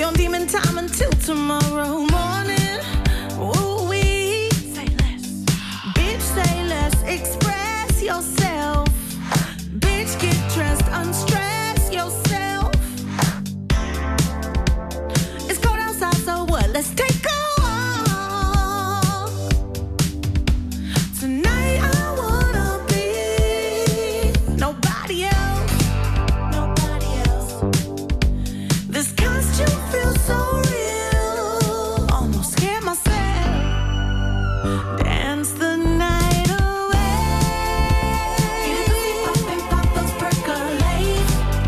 no demon time until tomorrow morning. Ooh, we say less. Bitch, say less. Express yourself. Bitch, get dressed, unstress yourself. It's cold outside, so what? Let's take a walk. Tonight I wanna be nobody else. Nobody else. This costume feels so real. Almost scared myself. Dance the night away. Get a pussy poppin', pop those percolate.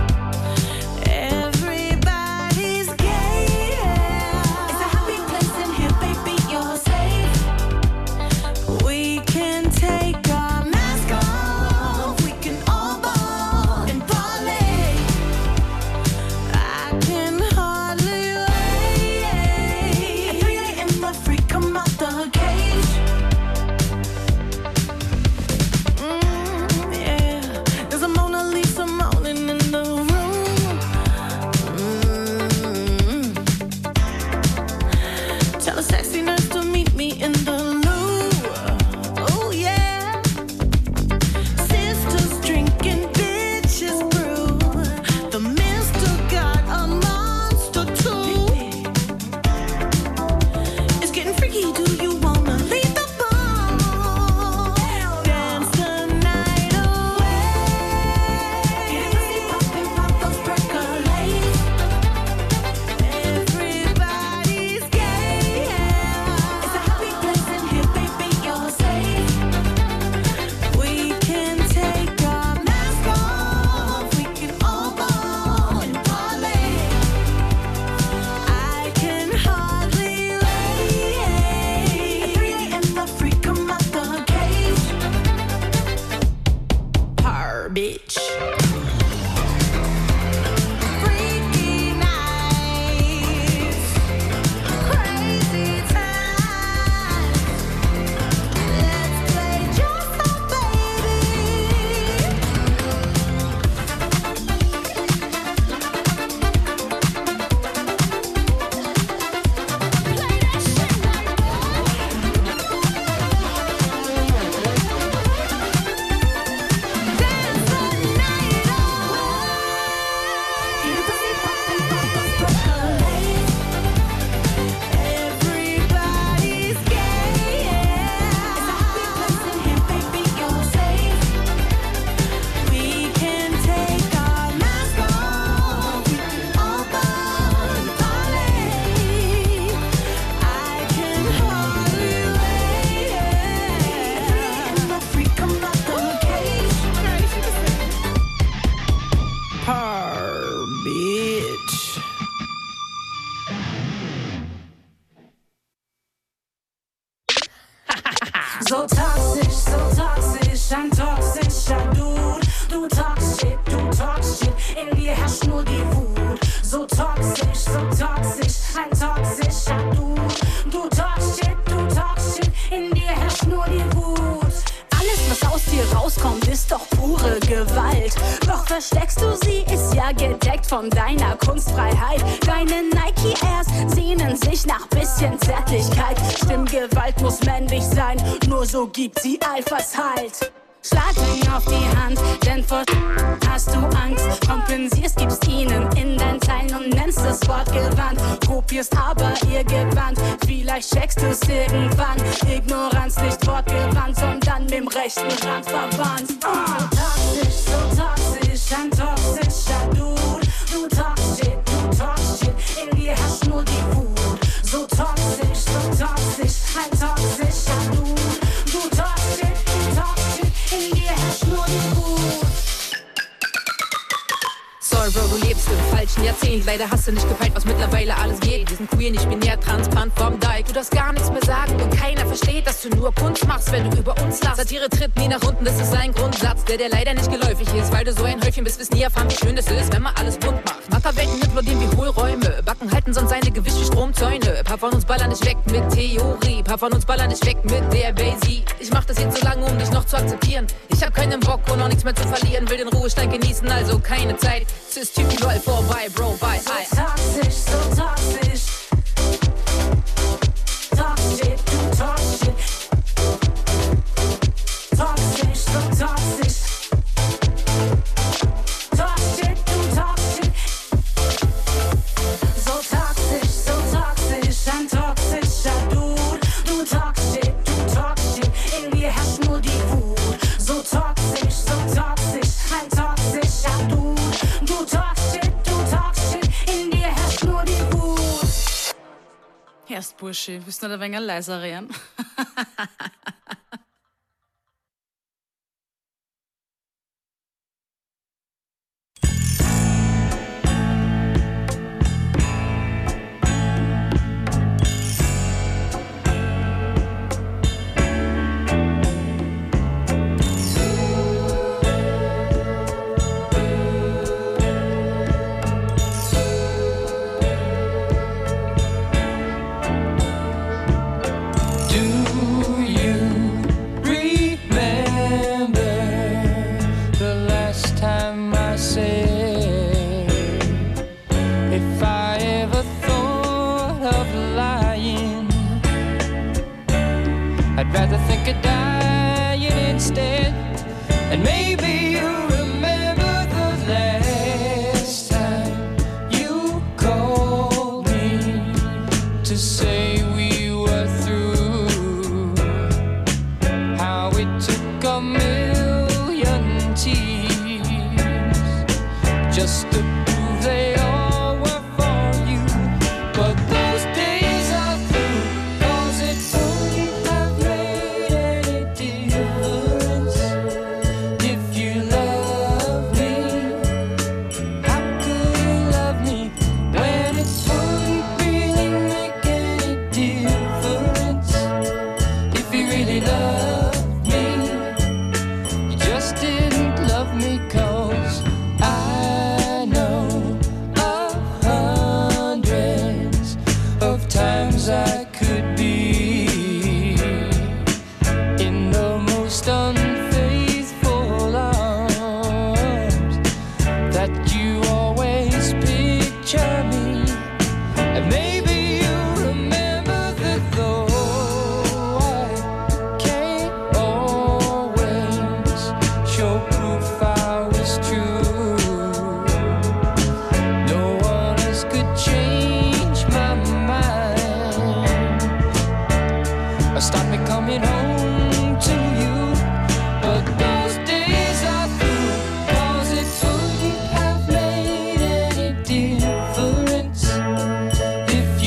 Everybody's gay. It's a happy place in here, baby, you're safe. We can take our mask off. We can all ball and parlay. I can hardly wait. At 3 a.m. the freak come out the cage. Yeah. There's a Mona Lisa moaning in the room. Tell a sexy nurse to meet me in the loo. Oh yeah. Sisters drinking, bitches brew. The mister got a monster too. It's getting freaky. Do you wanna leave the ball? Dance the night away. Get a pussy poppin', pop those percolate. Everybody's gay. It's a happy place in here, baby, you're safe. We can take our mask off. We can all ball and parlay. I can hardly wait. At 3 a.m. the freak come out the cage. Her bitch. Freaky nights, crazy times. Let's play just a baby. Play that shit like dance the night away. Get a pussy poppin', pop those percolate. Everybody's gay. It's a happy place in here, baby, you're safe. We can take our mask off. We can all ball and parlay. I can hardly wait. And the freak come out the cage. Her bitch. So toxisch, ein toxischer Dude. Du talkst shit, in dir herrscht nur die Wut. So toxisch, ein toxischer Dude. Du talkst shit, in dir herrscht nur die Wut. Alles, was aus dir rauskommt, ist doch pure Gewalt. Doch versteckst du sie, ist ja gedeckt von deiner Kunstfreiheit. Deine Nike Airs sehnen sich nach bisschen Zärtlichkeit. Stimmgewalt muss männlich sein, nur so gibt sie Alphas Halt. Schlag ihn auf die Hand, denn vor hast du Angst. Kompensierst, gibst ihnen in dein Teilen und nennst es wortgewandt. Kopierst aber ihr Gewand, vielleicht checkst du's irgendwann. Ignoranz nicht wortgewandt, sondern mit dem rechten Rand verwandt. So toxisch, ein toxischer Dude. Du talkst shit, in dir herrscht nur die Wut. So toxisch, ein toxischer Dude. Du talkst shit, in dir herrscht nur die Wut. Sorry, Bro, du lebst im falschen Jahrzehnt. Leider hast du nicht gefeilt, was mittlerweile alles geht. Wir sind queer, nicht binär, transparent vom Dike. Du darfst gar nichts mehr sagen und keiner versteht, dass du nur Kunst machst, wenn du über uns lachst. Satire tritt nie nach unten, das ist ein Grundsatz, der leider nicht geläufig ist. Weil du so ein Häufchen bist, wirst nie erfahren, wie schön es ist, wenn man alles bunt macht. Machterwelten implodieren wie Hohlräume, Backen halten sonst seine Gewicht wie Stromzäune. Paar von uns ballern nicht weg mit Theorie, paar von uns ballern nicht weg mit der Basie. Ich mach das jetzt so lange, um dich noch zu akzeptieren. Ich hab keinen Bock und auch nichts mehr zu verlieren, will den Ruhestand genießen, also keine Zeit. Cis-Typen, lol, vorbei, Bro, bye, So toxisch, Erst Burschi, willst du nicht ein wenig leiser reden? I'd rather think of dying instead. And maybe you remember the last time you called me to say we were through. How it took a million tears just to prove they all were for you. But those days are through, 'cause it wouldn't have made any difference if you loved me. How could you love me when it wouldn't really make any difference? If you really loved me, you just didn't love me, 'cause I know of hundreds of times I could be in the most unfaithful arms, that you always picture me. And maybe you remember that though I can't always show proof I was true, no one else could change my mind or stop me coming home to you. But those days are through, 'cause it wouldn't have made any difference if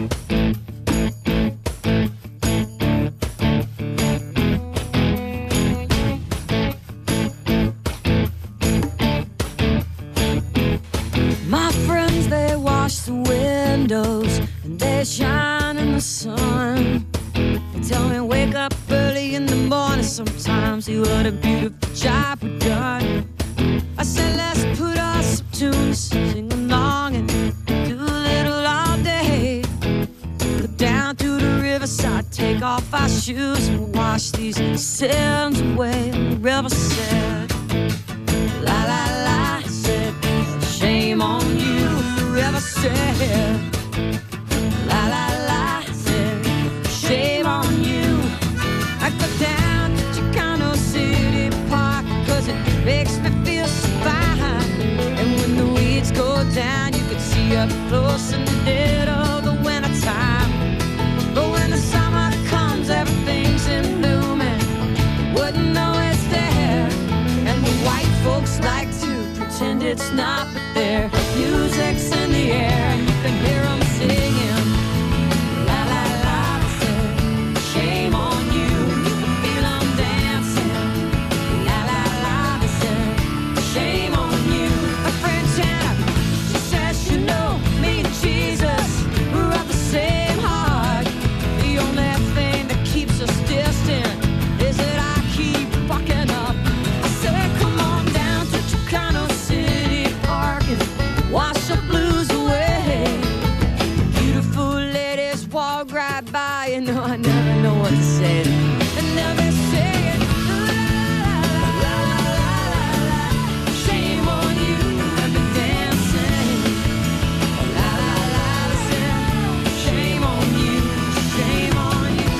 My friends, they wash the windows and they shine in the sun. They tell me wake up early in the morning sometimes. See what a beautiful job we've done. I said let's put on some tunes, sing along and do a little all day. Go down to the riverside, take off our shoes and wash these sins away. And the river said, la la la, said, shame on you. The river said, la la la, said, shame on you. I go down to Chicano City Park 'cause it makes me feel so fine. And when the weeds go down, you can see up close in the dead of the winter time. But when the summer comes, everything's in bloom and you wouldn't know it's there. And the white folks like to pretend it's not, but their music's in the air. You can hear them singing, la la la, say, shame on you. You can feel them dancing, la la la, say, shame on you. My friend Janet, she says you know me and Jesus, we're of the same heart. The only thing that keeps us distant is that I keep fucking up. I said come on down to Chicano City Park and wash the blues away. Beautiful ladies walk right by, you know I never know what to say. And never say it. La, la, la, la, la, la. Shame on you, I've been dancing. La la la, say, shame on you, shame on you.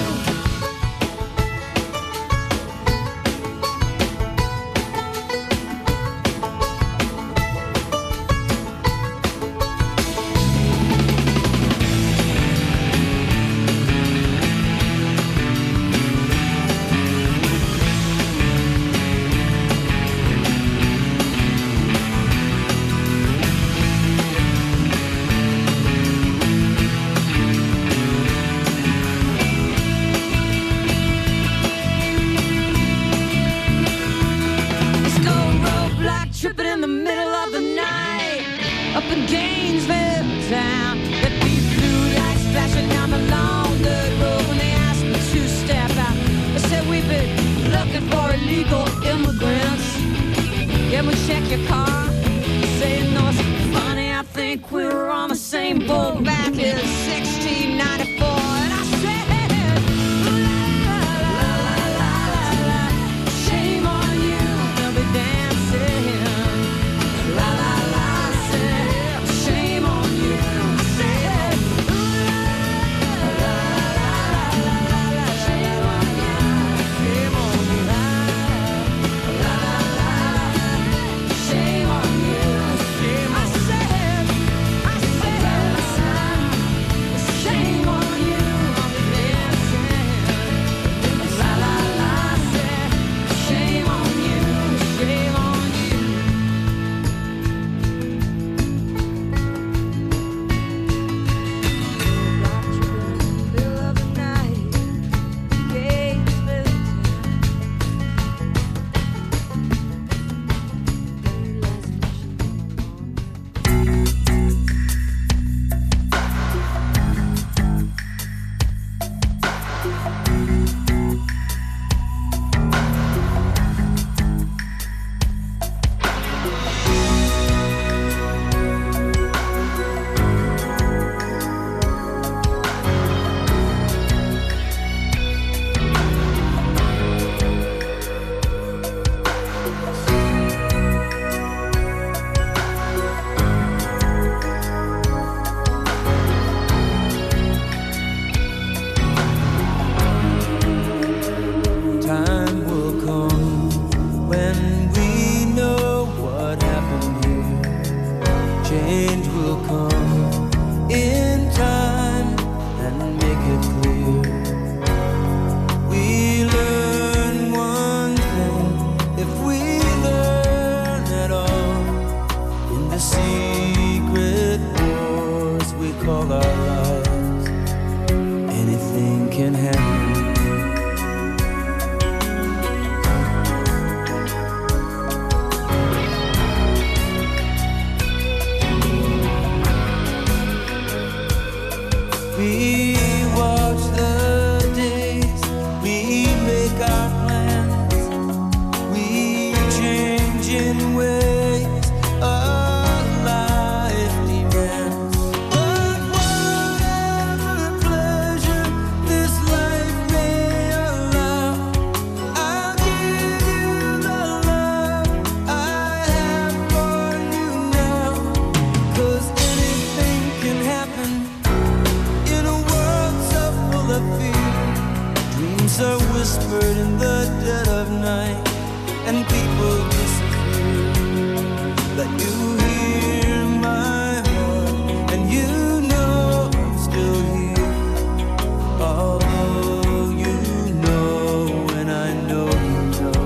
fear. Dreams are whispered in the dead of night, and people disappear. That you hear my heart, and you know I'm still here. Although you know, and I know you know,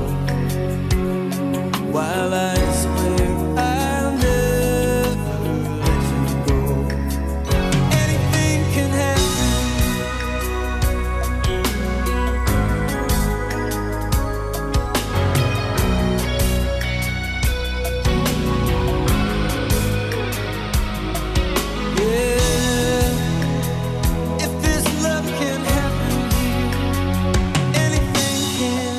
while I swear I'll never let you go. Anything can happen. Yeah, if this love can happen here, anything can.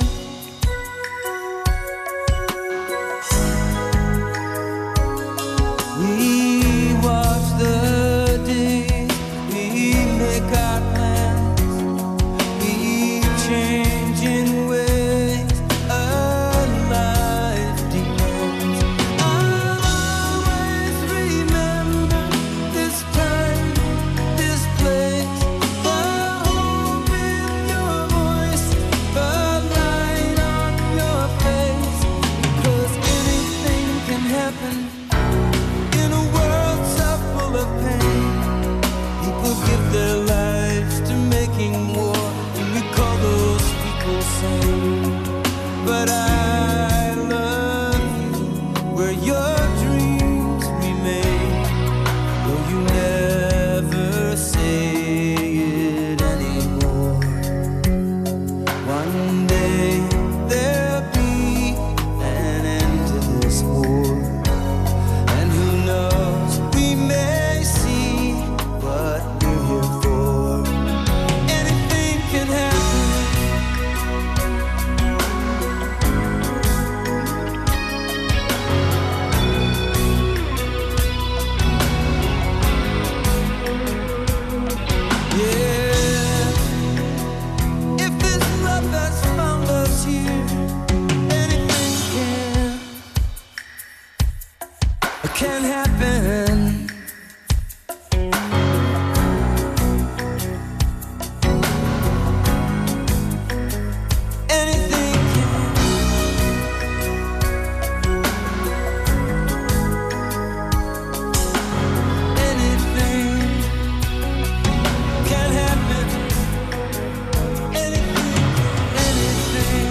We watch the days, we make our plans, we change in ways our life demands. I'll always remember this time, this place, the hope in your voice, the light on your face. 'Cause anything can happen in a world so full of pain. People give their lives to making war, and we call those people sane. But I love you where your dreams remain. Though you never say it anymore. One day there'll be an end to this war. And who knows, we may see what we're here for. Anything can happen. Yeah, if this love that's found us here, anything can happen. Anything can. Anything can happen. Anything, anything.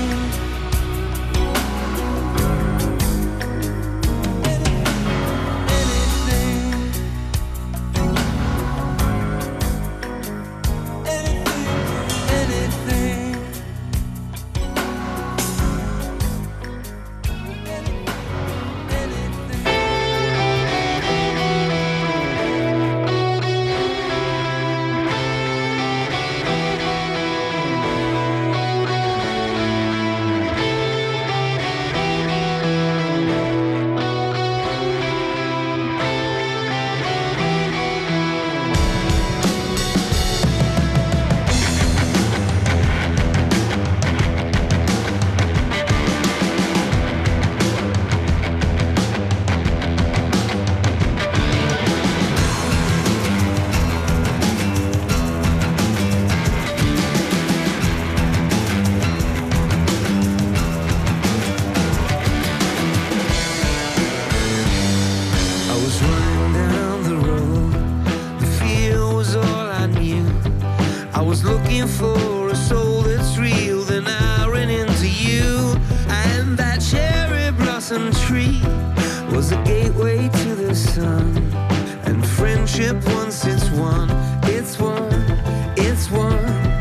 looking for a soul that's real, then I ran into you. And that cherry blossom tree was a gateway to the sun. And friendship, once it's won, it's won, it's won.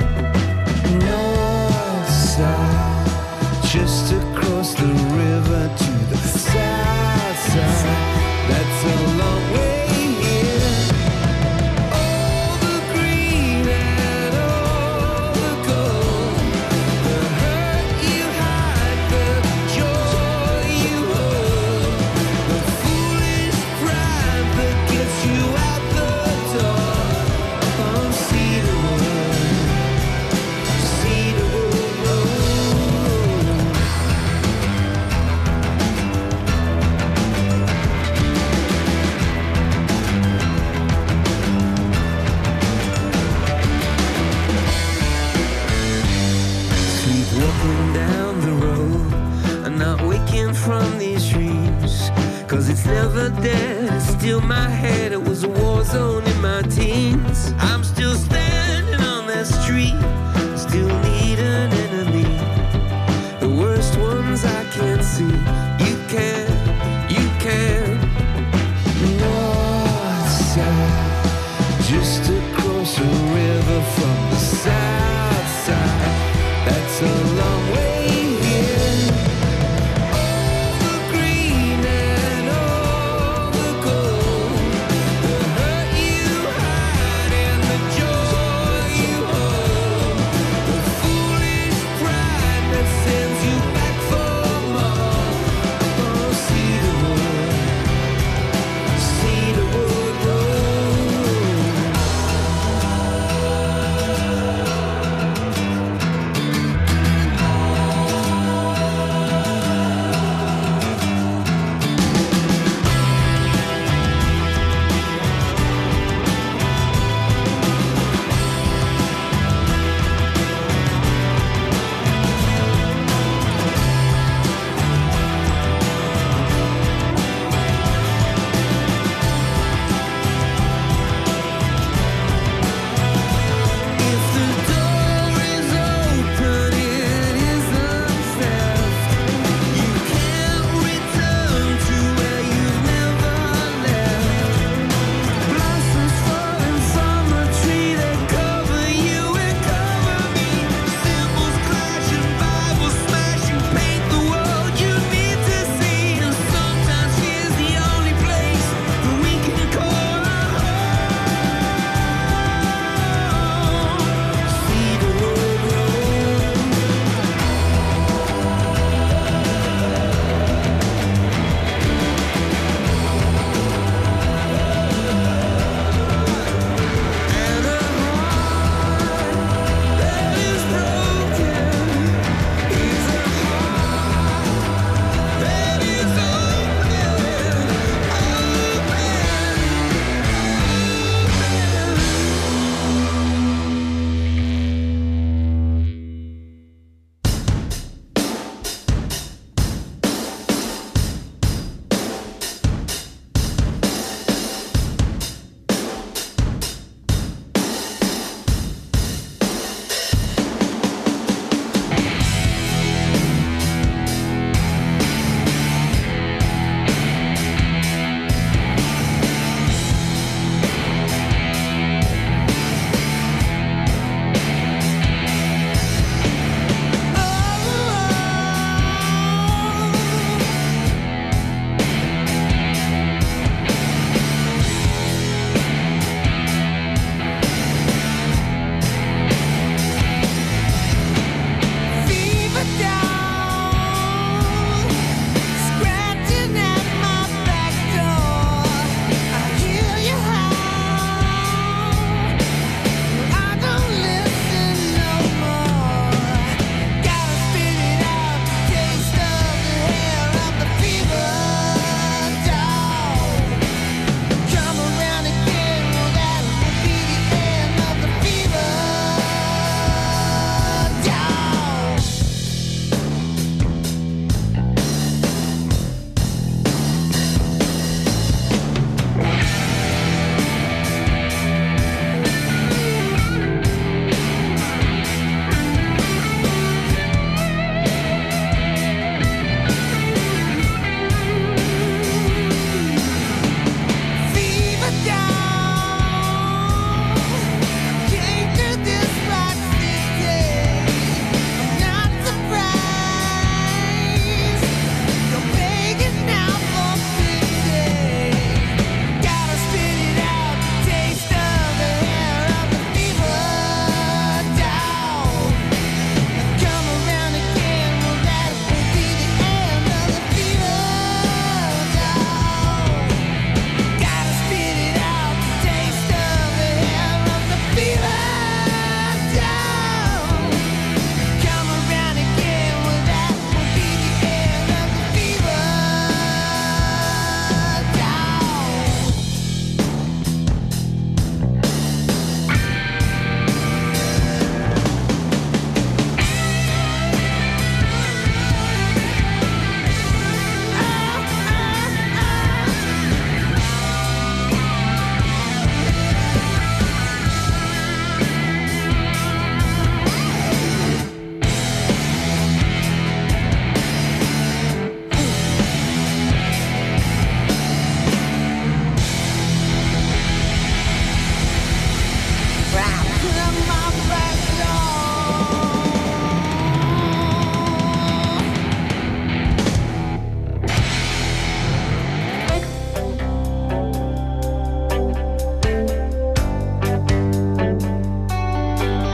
North side, just across the river to the south side. That's a long way. All the green and all the never dared to steal my head. It was a war zone in my teens. I'm still standing